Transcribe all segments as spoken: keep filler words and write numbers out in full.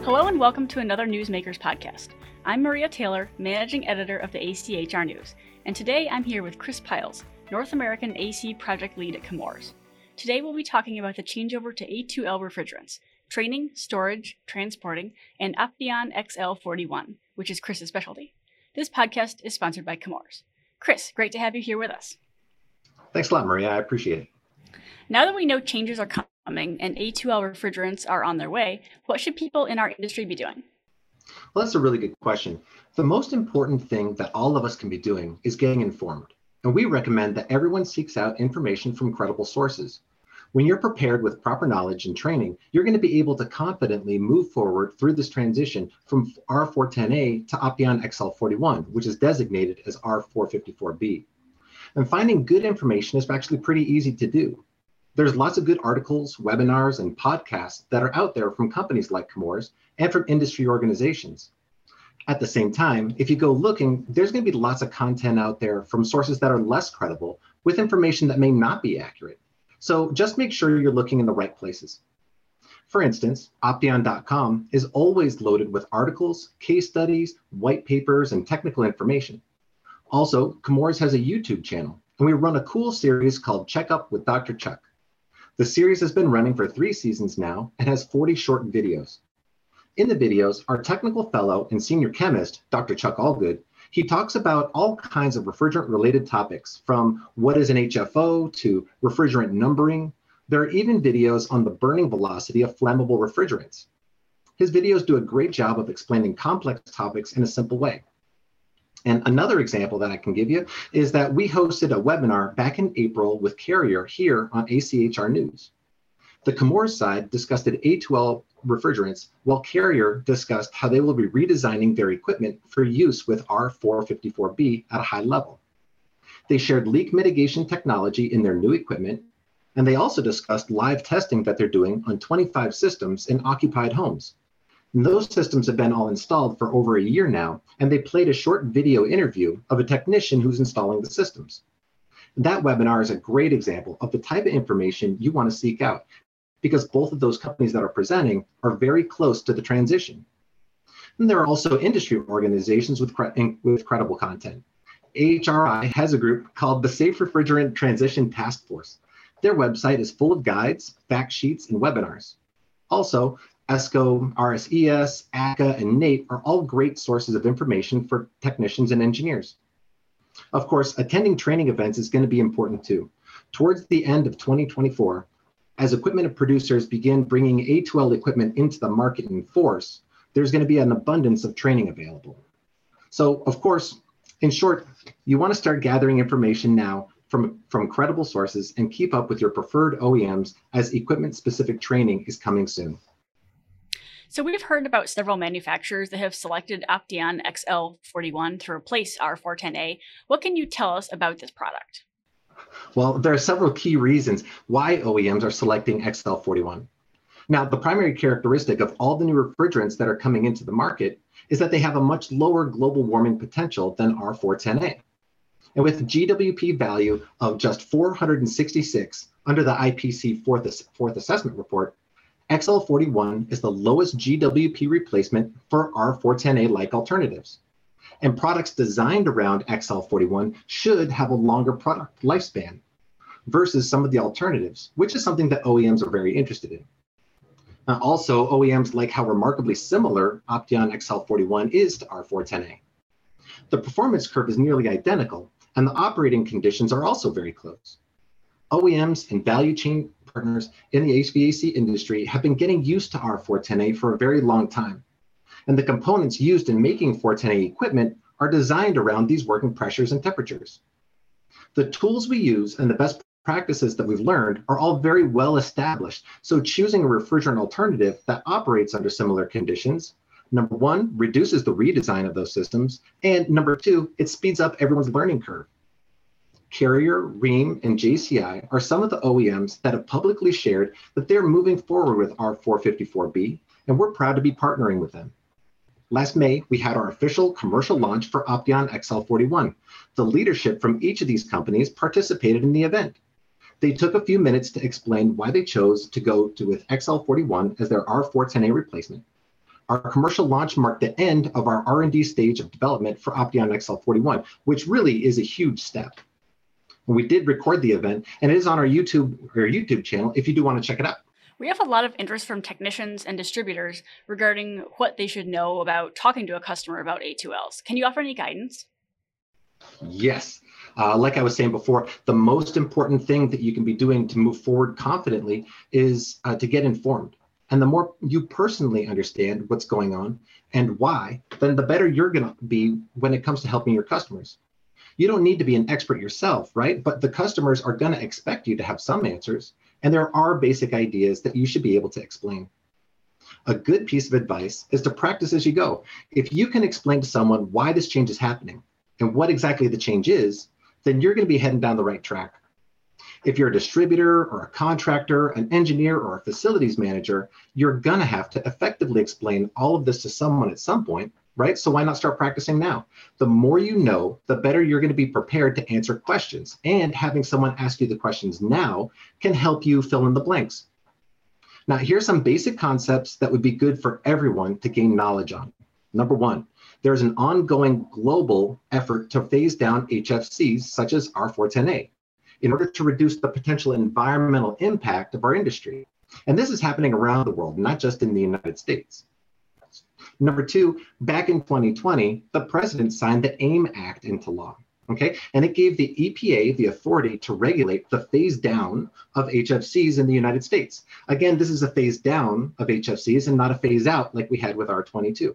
Hello and welcome to another Newsmakers podcast. I'm Maria Taylor, Managing Editor of the A C H R News, and today I'm here with Chris Piles, North American A C Project Lead at Chemours. Today we'll be talking about the changeover to A two L refrigerants, training, storage, transporting, and Opteon X L forty-one, which is Chris's specialty. This podcast is sponsored by Chemours. Chris, great to have you here with us. Thanks a lot, Maria. I appreciate it. Now that we know changes are coming and A two L refrigerants are on their way, what should people in our industry be doing? Well, that's a really good question. The most important thing that all of us can be doing is getting informed. And we recommend that everyone seeks out information from credible sources. When you're prepared with proper knowledge and training, you're going to be able to confidently move forward through this transition from R four ten A to Opteon X L forty-one, which is designated as R four fifty-four B. And finding good information is actually pretty easy to do. There's lots of good articles, webinars, and podcasts that are out there from companies like Chemours and from industry organizations. At the same time, if you go looking, there's going to be lots of content out there from sources that are less credible with information that may not be accurate. So just make sure you're looking in the right places. For instance, Opteon dot com is always loaded with articles, case studies, white papers, and technical information. Also, Chemours has a YouTube channel, and we run a cool series called Check Up with Doctor Chuck. The series has been running for three seasons now and has forty short videos. In the videos, our technical fellow and senior chemist, Doctor Chuck Allgood, he talks about all kinds of refrigerant-related topics, from what is an H F O to refrigerant numbering. There are even videos on the burning velocity of flammable refrigerants. His videos do a great job of explaining complex topics in a simple way. And another example that I can give you is that we hosted a webinar back in April with Carrier here on A C H R News. The Chemours side discussed A two L refrigerants, while Carrier discussed how they will be redesigning their equipment for use with R four fifty-four B at a high level. They shared leak mitigation technology in their new equipment, and they also discussed live testing that they're doing on twenty-five systems in occupied homes. And those systems have been all installed for over a year now, and they played a short video interview of a technician who's installing the systems. That webinar is a great example of the type of information you want to seek out, because both of those companies that are presenting are very close to the transition. And there are also industry organizations with, cre- with credible content. A H R I has a group called the Safe Refrigerant Transition Task Force. Their website is full of guides, fact sheets, and webinars. Also, ESCO, R S E S, A C A, and NATE are all great sources of information for technicians and engineers. Of course, attending training events is going to be important too. Towards the end of twenty twenty-four, as equipment producers begin bringing A two L equipment into the market in force, there's going to be an abundance of training available. So, of course, in short, you want to start gathering information now from, from credible sources and keep up with your preferred O E Ms as equipment-specific training is coming soon. So we've heard about several manufacturers that have selected Opteon X L forty-one to replace R four ten A. What can you tell us about this product? Well, there are several key reasons why O E Ms are selecting X L forty-one. Now, the primary characteristic of all the new refrigerants that are coming into the market is that they have a much lower global warming potential than R four ten A. And with a G W P value of just four hundred sixty-six under the I P C fourth, fourth assessment report, X L forty-one is the lowest G W P replacement for R four ten A-like alternatives. And products designed around X L forty-one should have a longer product lifespan versus some of the alternatives, which is something that O E Ms are very interested in. Uh, also, O E Ms like how remarkably similar Opteon X L forty-one is to R four ten A. The performance curve is nearly identical, and the operating conditions are also very close. O E Ms and value chain partners in the H V A C industry have been getting used to R four ten A for a very long time. And the components used in making four ten A equipment are designed around these working pressures and temperatures. The tools we use and the best practices that we've learned are all very well established. So choosing a refrigerant alternative that operates under similar conditions, number one, reduces the redesign of those systems, and number two, it speeds up everyone's learning curve. Carrier, Rheem, and J C I are some of the O E Ms that have publicly shared that they're moving forward with R four fifty-four B, and we're proud to be partnering with them. Last May, we had our official commercial launch for Opteon X L forty-one. The leadership from each of these companies participated in the event. They took a few minutes to explain why they chose to go to with X L forty-one as their R four ten A replacement. Our commercial launch marked the end of our R and D stage of development for Opteon X L forty-one, which really is a huge step. We did record the event, and it is on our YouTube or YouTube channel if you do want to check it out. We have a lot of interest from technicians and distributors regarding what they should know about talking to a customer about A two Ls. Can you offer any guidance? Yes. Uh, like I was saying before, the most important thing that you can be doing to move forward confidently is uh, to get informed. And the more you personally understand what's going on and why, then the better you're going to be when it comes to helping your customers. You don't need to be an expert yourself, right? But the customers are going to expect you to have some answers. And there are basic ideas that you should be able to explain. A good piece of advice is to practice as you go. If you can explain to someone why this change is happening and what exactly the change is, then you're going to be heading down the right track. If you're a distributor or a contractor, an engineer or a facilities manager, you're going to have to effectively explain all of this to someone at some point, right? So why not start practicing now? The more you know, the better you're going to be prepared to answer questions. And having someone ask you the questions now can help you fill in the blanks. Now, here's some basic concepts that would be good for everyone to gain knowledge on. Number one, there's an ongoing global effort to phase down H F Cs such as R four ten A in order to reduce the potential environmental impact of our industry. And this is happening around the world, not just in the United States. Number two, back in twenty twenty, the president signed the AIM Act into law, okay? And it gave the E P A the authority to regulate the phase down of H F Cs in the United States. Again, this is a phase down of H F Cs and not a phase out like we had with R twenty-two.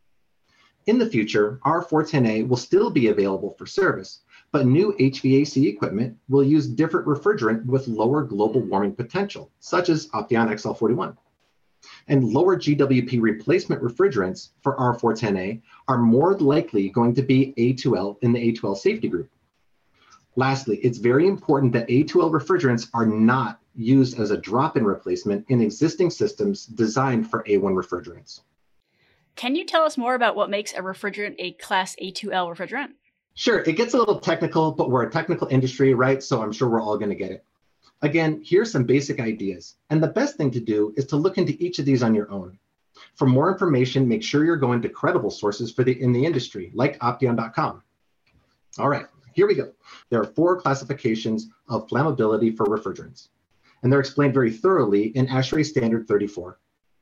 In the future, R four ten A will still be available for service, but new H V A C equipment will use different refrigerant with lower global warming potential, such as Opteon X L forty-one. And lower G W P replacement refrigerants for R four ten A are more likely going to be A two L in the A two L safety group. Lastly, it's very important that A two L refrigerants are not used as a drop-in replacement in existing systems designed for A one refrigerants. Can you tell us more about what makes a refrigerant a Class A two L refrigerant? Sure, it gets a little technical, but we're a technical industry, right? So I'm sure we're all going to get it. Again, here's some basic ideas. And the best thing to do is to look into each of these on your own. For more information, make sure you're going to credible sources for the in the industry, like Opteon dot com. All right, here we go. There are four classifications of flammability for refrigerants, and they're explained very thoroughly in ASHRAE Standard thirty-four.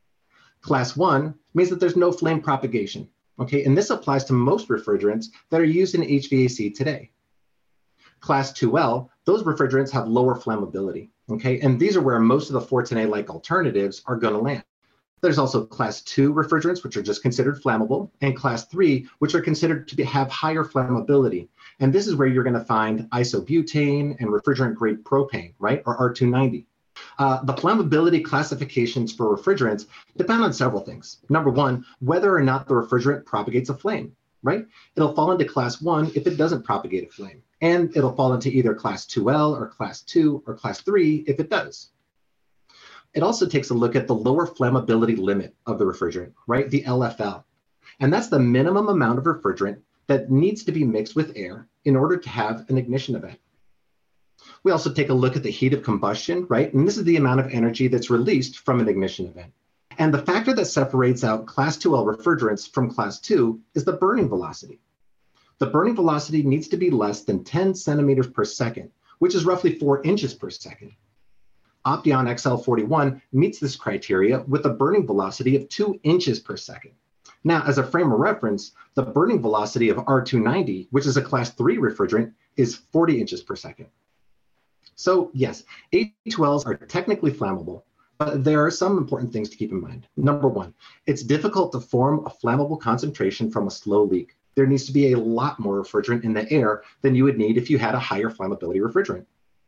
Class one means that there's no flame propagation, okay? And this applies to most refrigerants that are used in H V A C today. Class two L, those refrigerants have lower flammability, okay? And these are where most of the four ten A-like alternatives are gonna land. There's also class two refrigerants, which are just considered flammable, and class three, which are considered to be, have higher flammability. And this is where you're gonna find isobutane and refrigerant-grade propane, right? Or R two ninety. Uh, the flammability classifications for refrigerants depend on several things. Number one, whether or not the refrigerant propagates a flame, right? It'll fall into class one if it doesn't propagate a flame. And it'll fall into either class two L or class two or class three if it does. It also takes a look at the lower flammability limit of the refrigerant, right? The L F L. And that's the minimum amount of refrigerant that needs to be mixed with air in order to have an ignition event. We also take a look at the heat of combustion, right? And this is the amount of energy that's released from an ignition event. And the factor that separates out class two L refrigerants from class two is the burning velocity. The burning velocity needs to be less than ten centimeters per second, which is roughly four inches per second. Opteon X L forty-one meets this criteria with a burning velocity of two inches per second. Now, as a frame of reference, the burning velocity of R two ninety, which is a class three refrigerant, is forty inches per second. So yes, A two Ls are technically flammable, but there are some important things to keep in mind. Number one, it's difficult to form a flammable concentration from a slow leak. There needs to be a lot more refrigerant in the air than you would need if you had a higher flammability refrigerant.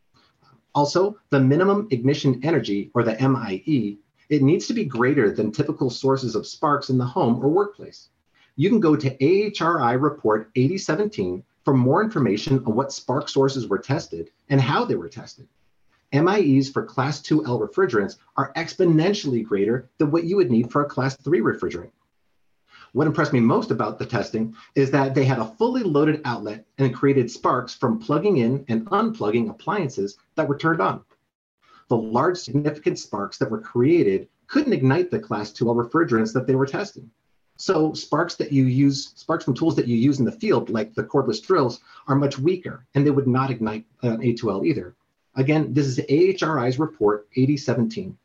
Also, the minimum ignition energy, or the M I E, it needs to be greater than typical sources of sparks in the home or workplace. You can go to A H R I Report eighty seventeen for more information on what spark sources were tested and how they were tested. M I Es for class two L refrigerants are exponentially greater than what you would need for a class three refrigerant. What impressed me most about the testing is that they had a fully loaded outlet and created sparks from plugging in and unplugging appliances that were turned on. The large significant sparks that were created couldn't ignite the class two L refrigerants that they were testing. So sparks that you use, sparks from tools that you use in the field, like the cordless drills, are much weaker, and they would not ignite uh, A two L either. Again, this is A H R I's report eighty seventeen.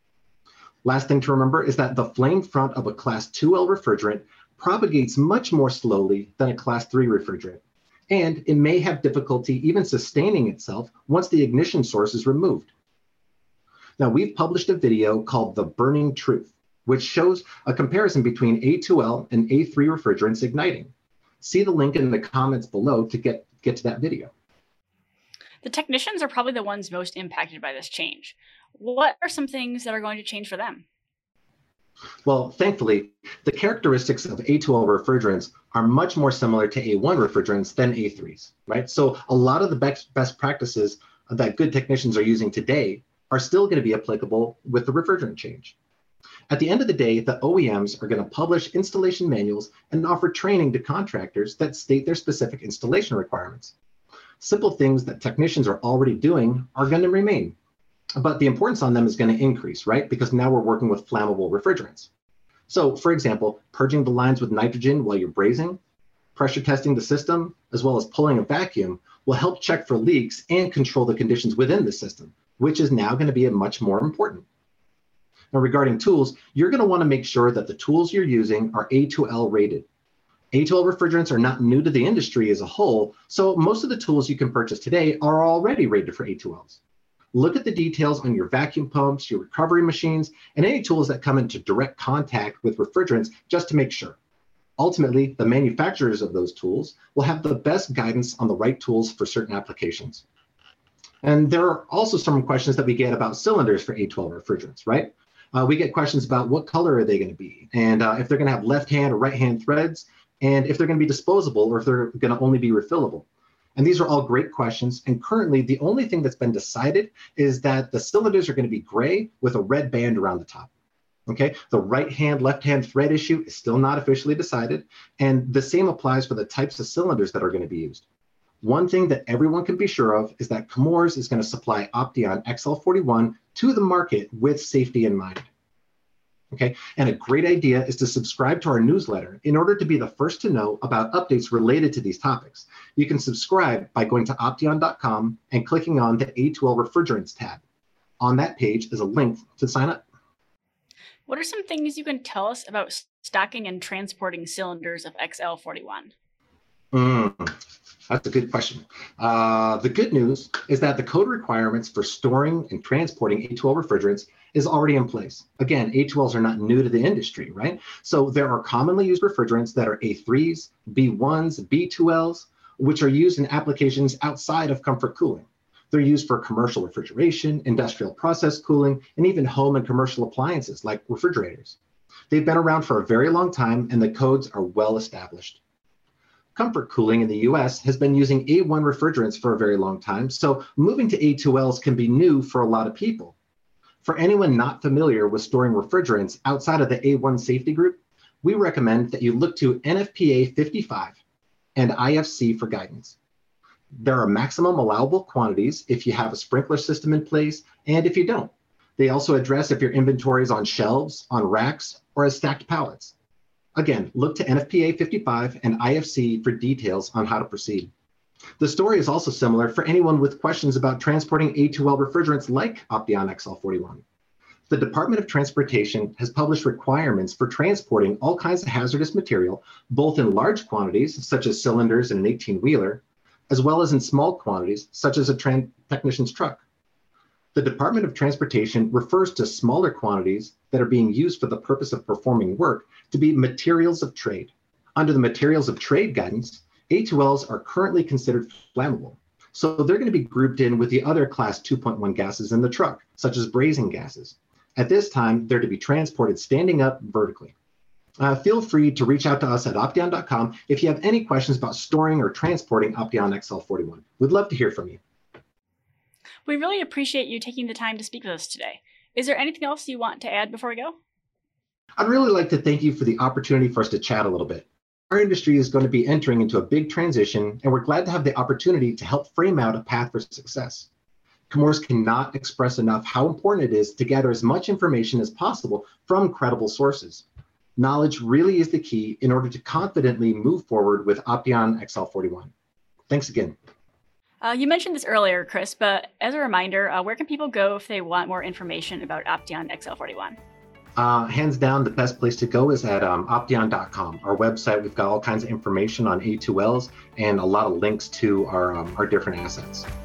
Last thing to remember is that the flame front of a class two L refrigerant propagates much more slowly than a class three refrigerant, and it may have difficulty even sustaining itself once the ignition source is removed. Now, we've published a video called The Burning Truth, which shows a comparison between A two L and A three refrigerants igniting. See the link in the comments below to get, get to that video. The technicians are probably the ones most impacted by this change. What are some things that are going to change for them? Well, thankfully, the characteristics of A two L refrigerants are much more similar to A one refrigerants than A threes, right? So a lot of the best, best practices that good technicians are using today are still going to be applicable with the refrigerant change. At the end of the day, the O E Ms are going to publish installation manuals and offer training to contractors that state their specific installation requirements. Simple things that technicians are already doing are going to remain, but the importance on them is going to increase, right? Because now we're working with flammable refrigerants. So, for example, purging the lines with nitrogen while you're brazing, pressure testing the system, as well as pulling a vacuum will help check for leaks and control the conditions within the system, which is now going to be much more important. Now, regarding tools, you're going to want to make sure that the tools you're using are A two L rated. A two L refrigerants are not new to the industry as a whole, so most of the tools you can purchase today are already rated for A two Ls. Look at the details on your vacuum pumps, your recovery machines, and any tools that come into direct contact with refrigerants just to make sure. Ultimately, the manufacturers of those tools will have the best guidance on the right tools for certain applications. And there are also some questions that we get about cylinders for A two L refrigerants, right? Uh, we get questions about what color are they going to be, and uh, if they're going to have left-hand or right-hand threads, and if they're going to be disposable or if they're going to only be refillable. And these are all great questions. And currently, the only thing that's been decided is that the cylinders are going to be gray with a red band around the top. Okay, the right-hand, left-hand thread issue is still not officially decided. And the same applies for the types of cylinders that are going to be used. One thing that everyone can be sure of is that Chemours is going to supply Opteon X L forty-one to the market with safety in mind. Okay, and a great idea is to subscribe to our newsletter in order to be the first to know about updates related to these topics. You can subscribe by going to opteon dot com and clicking on the A two L Refrigerants tab. On that page is a link to sign up. What are some things you can tell us about stocking and transporting cylinders of X L forty-one? Mm, that's a good question. Uh, the good news is that the code requirements for storing and transporting A two L refrigerants is already in place. Again, A two Ls are not new to the industry, right? So there are commonly used refrigerants that are A threes, B ones, B two Ls, which are used in applications outside of comfort cooling. They're used for commercial refrigeration, industrial process cooling, and even home and commercial appliances like refrigerators. They've been around for a very long time, and the codes are well established. Comfort cooling in the U S has been using A one refrigerants for a very long time, so moving to A two Ls can be new for a lot of people. For anyone not familiar with storing refrigerants outside of the A one safety group, we recommend that you look to N F P A fifty-five and I F C for guidance. There are maximum allowable quantities if you have a sprinkler system in place and if you don't. They also address if your inventory is on shelves, on racks, or as stacked pallets. Again, look to N F P A fifty-five and I F C for details on how to proceed. The story is also similar for anyone with questions about transporting A two L refrigerants like Opteon X L forty-one. The Department of Transportation has published requirements for transporting all kinds of hazardous material, both in large quantities, such as cylinders in an eighteen-wheeler, as well as in small quantities, such as a tran- technician's truck. The Department of Transportation refers to smaller quantities that are being used for the purpose of performing work to be materials of trade. Under the materials of trade guidance, A two Ls are currently considered flammable. So they're going to be grouped in with the other class two point one gases in the truck, such as brazing gases. At this time, they're to be transported standing up vertically. Uh, feel free to reach out to us at opteon dot com if you have any questions about storing or transporting Opteon X L forty-one. We'd love to hear from you. We really appreciate you taking the time to speak with us today. Is there anything else you want to add before we go? I'd really like to thank you for the opportunity for us to chat a little bit. Our industry is going to be entering into a big transition, and we're glad to have the opportunity to help frame out a path for success. Chemours cannot express enough how important it is to gather as much information as possible from credible sources. Knowledge really is the key in order to confidently move forward with Opteon X L forty-one. Thanks again. Uh, you mentioned this earlier, Chris, but as a reminder, uh, where can people go if they want more information about Opteon X L forty-one? Uh, hands down, the best place to go is at um, opteon dot com. Our website, we've got all kinds of information on A two Ls and a lot of links to our, um, our different assets.